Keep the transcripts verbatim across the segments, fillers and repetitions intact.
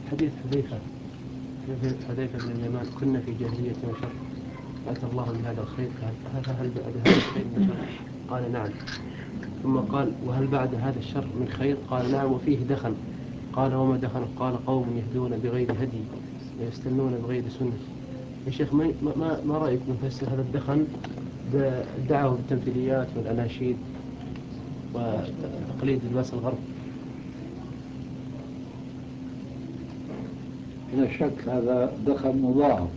حديث حذيفة حذيفة بن اليمان كنا في جاهلية وشر أتى الله بهذا الخير فهل بعد هذا الخير من شر؟ قال نعم. ثم قال وهل بعد هذا الشر من خير؟ قال نعم وفيه دخن. قال وما دخن؟ قال قوم يهدون بغير هدي ويستنون بغير سنة. يا شيخ ما, ما, ما رأيك نفسر هذا الدخن بالدعوة بالتمثيليات والأناشيد وتقليد لباس الغرب؟ لا شك هذا دخل مضاعف،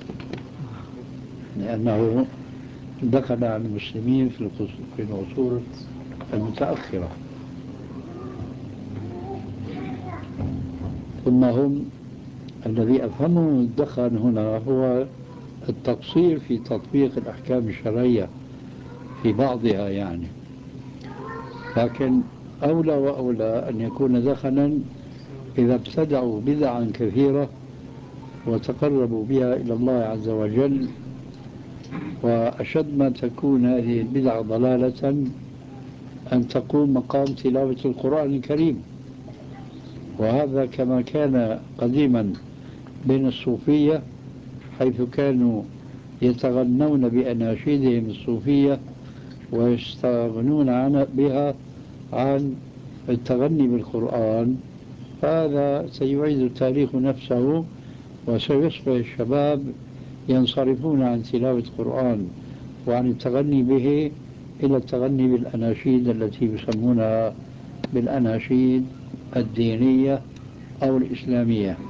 لأنه دخل على المسلمين في العصور المتأخرة، ثم هم الذي أفهمه الدخل هنا هو التقصير في تطبيق الأحكام الشرعية في بعضها يعني، لكن أولى وأولى أن يكون دخنا إذا ابتدعوا بدعا كثيرة وتقربوا بها إلى الله عز وجل، وأشد ما تكون هذه البدع ضلالة أن تقوم مقام تلاوة القرآن الكريم، وهذا كما كان قديما بين الصوفية، حيث كانوا يتغنون بأناشيدهم الصوفية ويستغنون عن بها عن التغني بالقرآن. هذا سيعيد التاريخ نفسه، وسيصبح الشباب ينصرفون عن تلاوة القرآن وعن التغني به إلى التغني بالأناشيد التي يسمونها بالأناشيد الدينية أو الإسلامية.